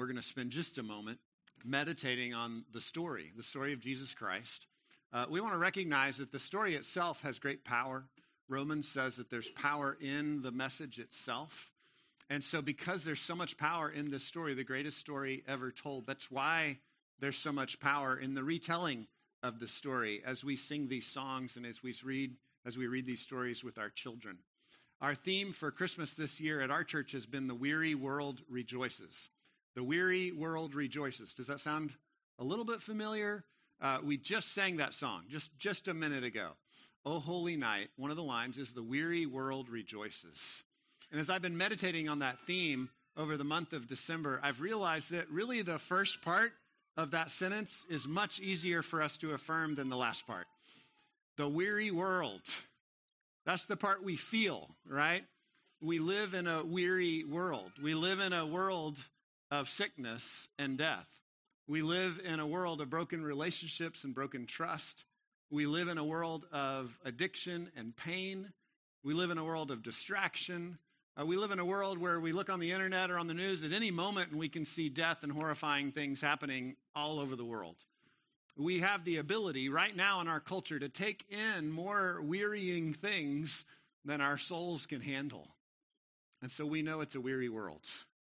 we're going to spend just a moment meditating on the story of Jesus Christ. We want to recognize that the story itself has great power. Romans says that there's power in the message itself. And so because there's so much power in this story, the greatest story ever told, that's why there's so much power in the retelling of the story as we sing these songs and as we read these stories with our children. Our theme for Christmas this year at our church has been The Weary World Rejoices. The Weary World Rejoices. Does that sound a little bit familiar? We just sang that song just a minute ago. O Holy Night, one of the lines is The Weary World Rejoices. And as I've been meditating on that theme over the month of December, I've realized that really the first part of that sentence is much easier for us to affirm than the last part. The weary world. That's the part we feel, right? We live in a weary world. We live in a world of sickness and death. We live in a world of broken relationships and broken trust. We live in a world of addiction and pain. We live in a world of distraction. We live in a world where we look on the internet or on the news at any moment and we can see death and horrifying things happening all over the world. We have the ability right now in our culture to take in more wearying things than our souls can handle. And so we know it's a weary world.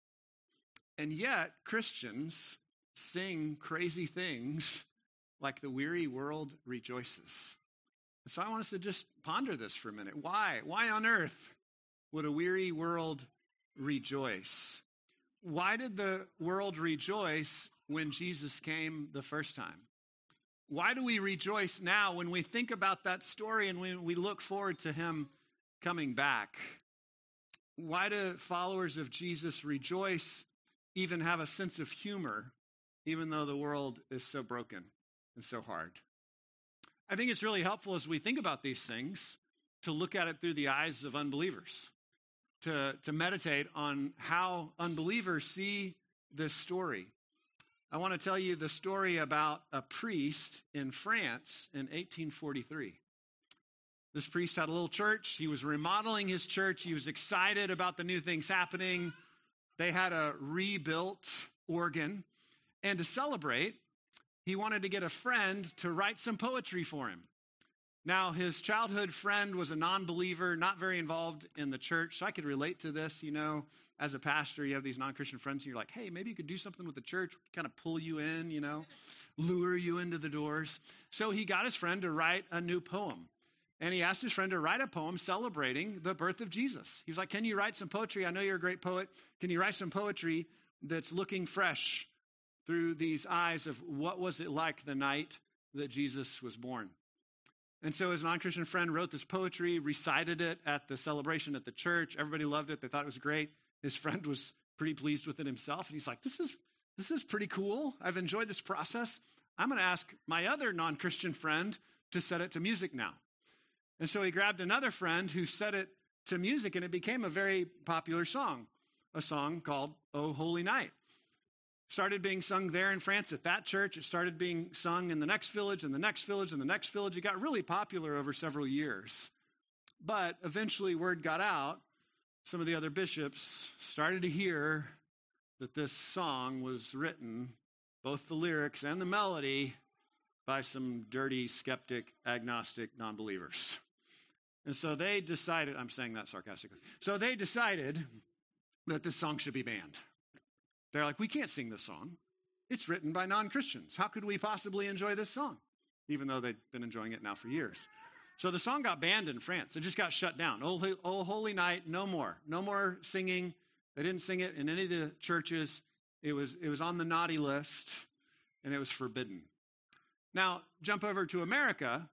And yet, Christians sing crazy things like the weary world rejoices. And so I want us to just ponder this for a minute. Why? Why on earth would a weary world rejoice? Why did the world rejoice when Jesus came the first time? Why do we rejoice now when we think about that story and when we look forward to him coming back? Why do followers of Jesus rejoice, even have a sense of humor, even though the world is so broken and so hard? I think it's really helpful as we think about these things to look at it through the eyes of unbelievers, to meditate on how unbelievers see this story. I want to tell you the story about a priest in France in 1843. This priest had a little church. He was remodeling his church. He was excited about the new things happening. They had a rebuilt organ. And to celebrate, he wanted to get a friend to write some poetry for him. Now, his childhood friend was a non-believer, not very involved in the church. So I could relate to this, as a pastor, you have these non-Christian friends, and you're like, hey, maybe you could do something with the church, kind of pull you in, lure you into the doors. So he got his friend to write a new poem. And he asked his friend to write a poem celebrating the birth of Jesus. He was like, can you write some poetry? I know you're a great poet. Can you write some poetry that's looking fresh through these eyes of what was it like the night that Jesus was born? And so his non-Christian friend wrote this poetry, recited it at the celebration at the church. Everybody loved it. They thought it was great. His friend was pretty pleased with it himself. And he's like, this is pretty cool. I've enjoyed this process. I'm going to ask my other non-Christian friend to set it to music now. And so he grabbed another friend who set it to music, and it became a very popular song, a song called O Holy Night. Started being sung there in France at that church. It started being sung in the next village and the next village and the next village. It got really popular over several years. But eventually word got out. Some of the other bishops started to hear that this song was written, both the lyrics and the melody, by some dirty, skeptic, agnostic non-believers. And so they decided, I'm saying that sarcastically, so they decided that this song should be banned. They're like, we can't sing this song. It's written by non-Christians. How could we possibly enjoy this song? Even though they've been enjoying it now for years. So the song got banned in France. It just got shut down. Oh, Holy Night, no more. No more singing. They didn't sing it in any of the churches. It was on the naughty list, and it was forbidden. Now, jump over to America,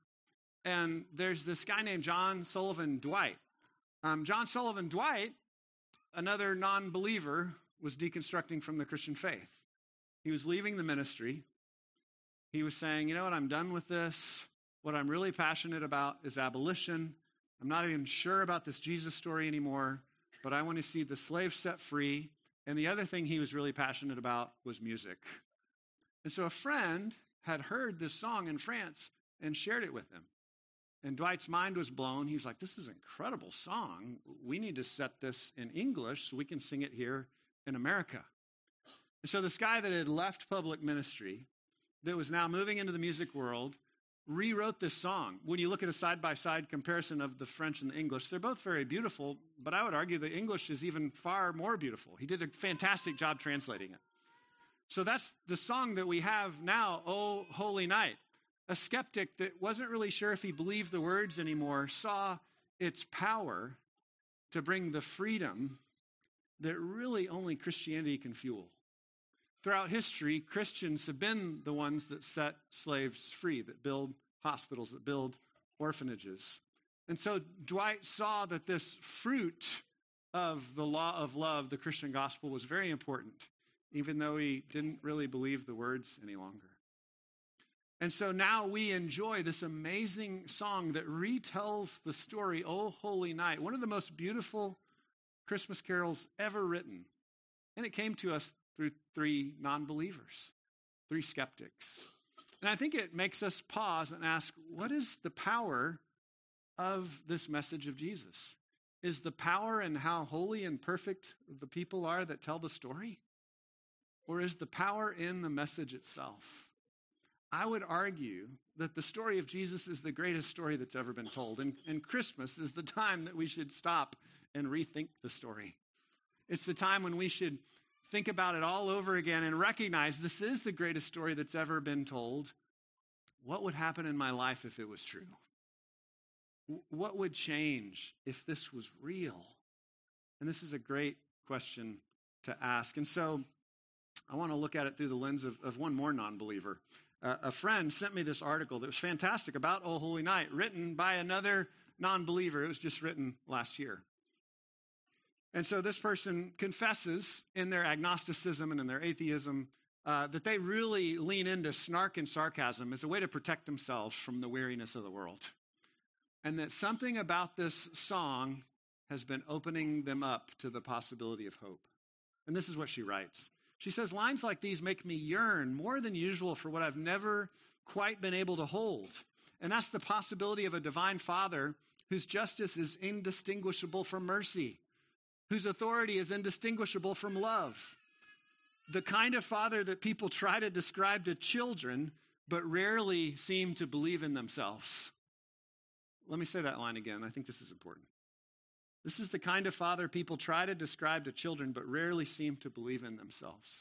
and there's this guy named John Sullivan Dwight. John Sullivan Dwight, another non-believer, was deconstructing from the Christian faith. He was leaving the ministry. He was saying, you know what, I'm done with this. What I'm really passionate about is abolition. I'm not even sure about this Jesus story anymore, but I want to see the slaves set free. And the other thing he was really passionate about was music. And so a friend had heard this song in France and shared it with him. And Dwight's mind was blown. He was like, this is an incredible song. We need to set this in English so we can sing it here in America. And so this guy that had left public ministry, that was now moving into the music world, rewrote this song. When you look at a side-by-side comparison of the French and the English, they're both very beautiful, but I would argue the English is even far more beautiful. He did a fantastic job translating it. So that's the song that we have now, "O Holy Night." A skeptic that wasn't really sure if he believed the words anymore saw its power to bring the freedom that really only Christianity can fuel. Throughout history, Christians have been the ones that set slaves free, that build hospitals, that build orphanages. And so Dwight saw that this fruit of the law of love, the Christian gospel, was very important, even though he didn't really believe the words any longer. And so now we enjoy this amazing song that retells the story, "O Holy Night," one of the most beautiful Christmas carols ever written. And it came to us through 3 non-believers, 3 skeptics. And I think it makes us pause and ask, what is the power of this message of Jesus? Is the power in how holy and perfect the people are that tell the story? Or is the power in the message itself? I would argue that the story of Jesus is the greatest story that's ever been told. And Christmas is the time that we should stop and rethink the story. It's the time when we should think about it all over again and recognize this is the greatest story that's ever been told. What would happen in my life if it was true? What would change if this was real? And this is a great question to ask. And so I want to look at it through the lens of one more non-believer. A friend sent me this article that was fantastic about O Holy Night, written by another non-believer. It was just written last year. And so this person confesses in their agnosticism and in their atheism that they really lean into snark and sarcasm as a way to protect themselves from the weariness of the world. And that something about this song has been opening them up to the possibility of hope. And this is what she writes. She says, "Lines like these make me yearn more than usual for what I've never quite been able to hold. And that's the possibility of a divine Father whose justice is indistinguishable from mercy, whose authority is indistinguishable from love. The kind of Father that people try to describe to children, but rarely seem to believe in themselves." Let me say that line again. I think this is important. This is the kind of Father people try to describe to children, but rarely seem to believe in themselves.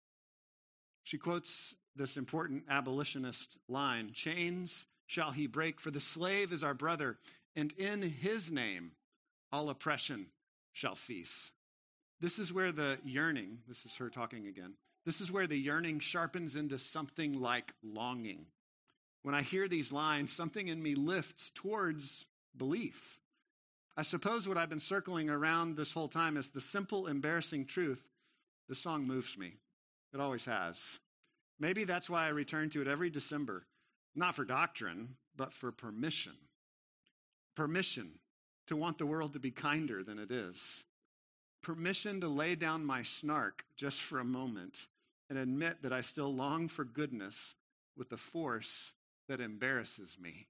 She quotes this important abolitionist line, "Chains shall he break, for the slave is our brother, and in his name all oppression shall cease." This is where the yearning, this is her talking again, this is where the yearning sharpens into something like longing. When I hear these lines, something in me lifts towards belief. I suppose what I've been circling around this whole time is the simple, embarrassing truth. The song moves me. It always has. Maybe that's why I return to it every December, not for doctrine, but for permission. Permission to want the world to be kinder than it is. Permission to lay down my snark just for a moment and admit that I still long for goodness with the force that embarrasses me.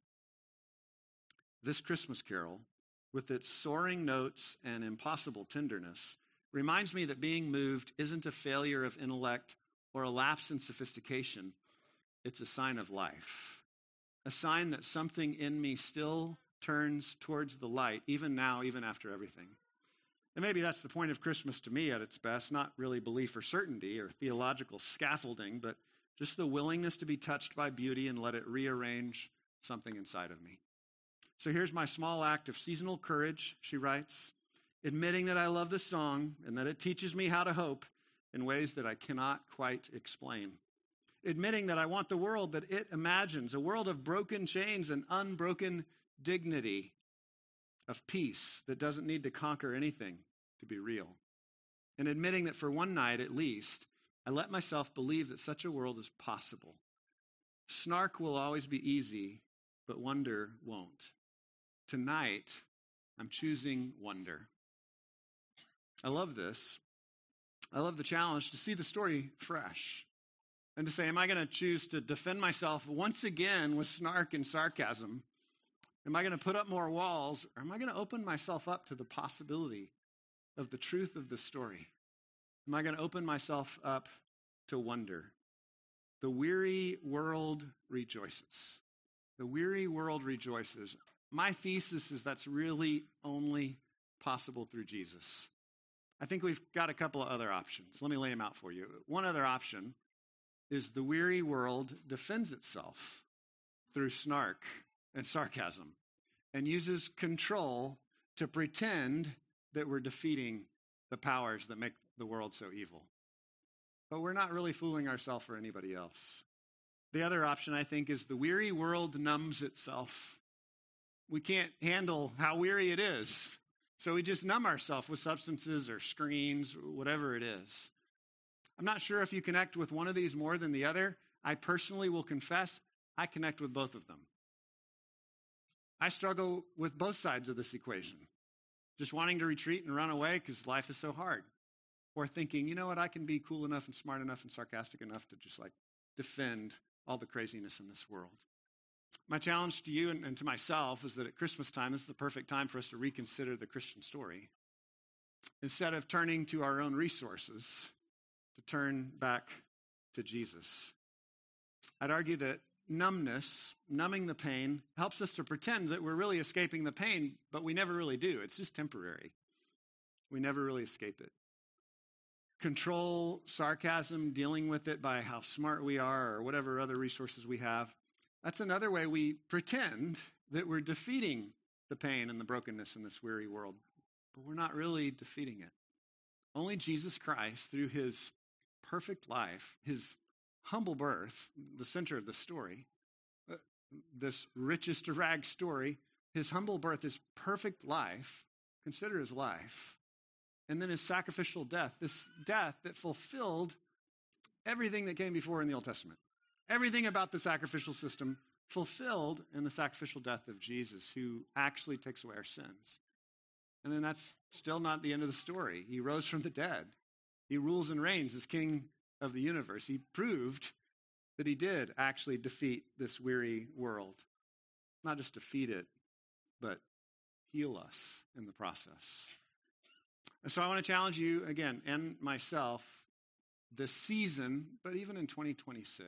This Christmas carol, with its soaring notes and impossible tenderness, reminds me that being moved isn't a failure of intellect or a lapse in sophistication. It's a sign of life, a sign that something in me still turns towards the light, even now, even after everything. And maybe that's the point of Christmas to me at its best, not really belief or certainty or theological scaffolding, but just the willingness to be touched by beauty and let it rearrange something inside of me. So here's my small act of seasonal courage, she writes, admitting that I love the song and that it teaches me how to hope in ways that I cannot quite explain. Admitting that I want the world that it imagines, a world of broken chains and unbroken dignity, of peace that doesn't need to conquer anything to be real. And admitting that for one night at least, I let myself believe that such a world is possible. Snark will always be easy, but wonder won't. Tonight, I'm choosing wonder. I love this. I love the challenge to see the story fresh and to say, am I going to choose to defend myself once again with snark and sarcasm? Am I going to put up more walls, or am I going to open myself up to the possibility of the truth of the story? Am I going to open myself up to wonder. The weary world rejoices. The weary world rejoices. My thesis is that's really only possible through Jesus. I think we've got a couple of other options. Let me lay them out for you. One other option is the weary world defends itself through snark and sarcasm and uses control to pretend that we're defeating the powers that make the world so evil. But we're not really fooling ourselves or anybody else. The other option, I think, is the weary world numbs itself. We can't handle how weary it is, so we just numb ourselves with substances or screens, or whatever it is. I'm not sure if you connect with one of these more than the other. I personally will confess, I connect with both of them. I struggle with both sides of this equation. Just wanting to retreat and run away because life is so hard. Or thinking, you know what, I can be cool enough and smart enough and sarcastic enough to just defend all the craziness in this world. My challenge to you and to myself is that at Christmas time, this is the perfect time for us to reconsider the Christian story. Instead of turning to our own resources, to turn back to Jesus. I'd argue that numbing the pain, helps us to pretend that we're really escaping the pain, but we never really do. It's just temporary. We never really escape it. Control, sarcasm, dealing with it by how smart we are or whatever other resources we have. That's another way we pretend that we're defeating the pain and the brokenness in this weary world, but we're not really defeating it. Only Jesus Christ, through his perfect life, his humble birth, the center of the story, this richest of rags story, his humble birth, his perfect life, consider his life, and then his sacrificial death, this death that fulfilled everything that came before in the Old Testament. Everything about the sacrificial system fulfilled in the sacrificial death of Jesus, who actually takes away our sins. And then that's still not the end of the story. He rose from the dead. He rules and reigns as King of the universe. He proved that he did actually defeat this weary world. Not just defeat it, but heal us in the process. And so I want to challenge you again, and myself, this season, but even in 2026,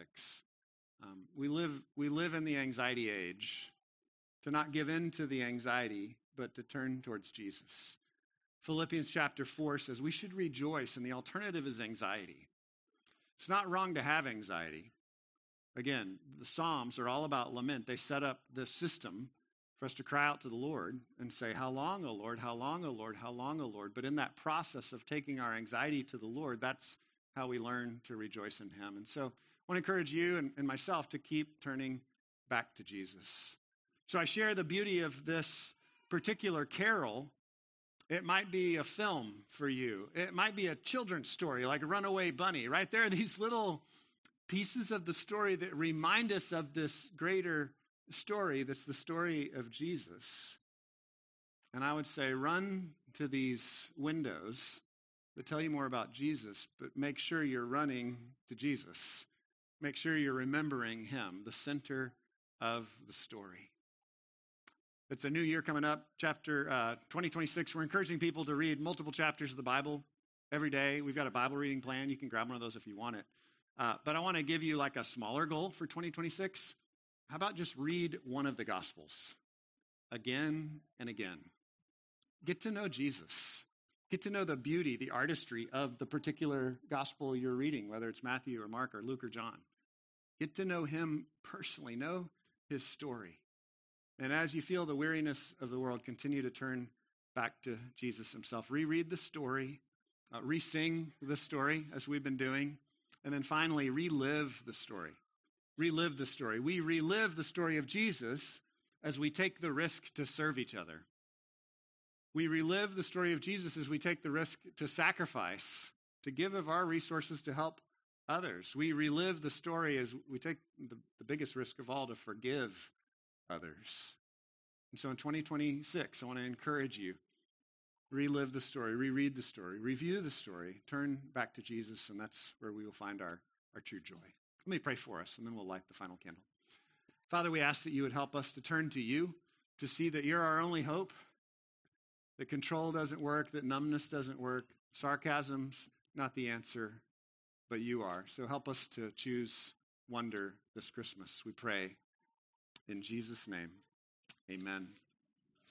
we live in the anxiety age, to not give in to the anxiety, but to turn towards Jesus. Philippians chapter 4 says we should rejoice, and the alternative is anxiety. It's not wrong to have anxiety. Again, the Psalms are all about lament. They set up this system for us to cry out to the Lord and say, how long, O Lord? How long, O Lord? How long, O Lord? But in that process of taking our anxiety to the Lord, that's how we learn to rejoice in him. And so I want to encourage you and myself to keep turning back to Jesus. So I share the beauty of this particular carol. It might be a film for you. It might be a children's story like Runaway Bunny, right? There are these little pieces of the story that remind us of this greater story that's the story of Jesus. And I would say run to these windows that tell you more about Jesus, but make sure you're running to Jesus. Make sure you're remembering him, the center of the story. It's a new year coming up, chapter 2026. We're encouraging people to read multiple chapters of the Bible every day. We've got a Bible reading plan. You can grab one of those if you want it. But I want to give you a smaller goal for 2026. How about just read one of the Gospels again and again? Get to know Jesus. Get to know the beauty, the artistry of the particular gospel you're reading, whether it's Matthew or Mark or Luke or John. Get to know him personally. Know his story. And as you feel the weariness of the world, continue to turn back to Jesus himself. Reread the story. Re-sing the story as we've been doing. And then finally, relive the story. Relive the story. We relive the story of Jesus as we take the risk to serve each other. We relive the story of Jesus as we take the risk to sacrifice, to give of our resources to help others. We relive the story as we take the biggest risk of all, to forgive others. And so in 2026, I want to encourage you, relive the story, reread the story, review the story, turn back to Jesus, and that's where we will find our true joy. Let me pray for us, and then we'll light the final candle. Father, we ask that you would help us to turn to you, to see that you're our only hope, that control doesn't work, that numbness doesn't work, sarcasm's not the answer, but you are. So help us to choose wonder this Christmas, we pray. In Jesus' name, amen.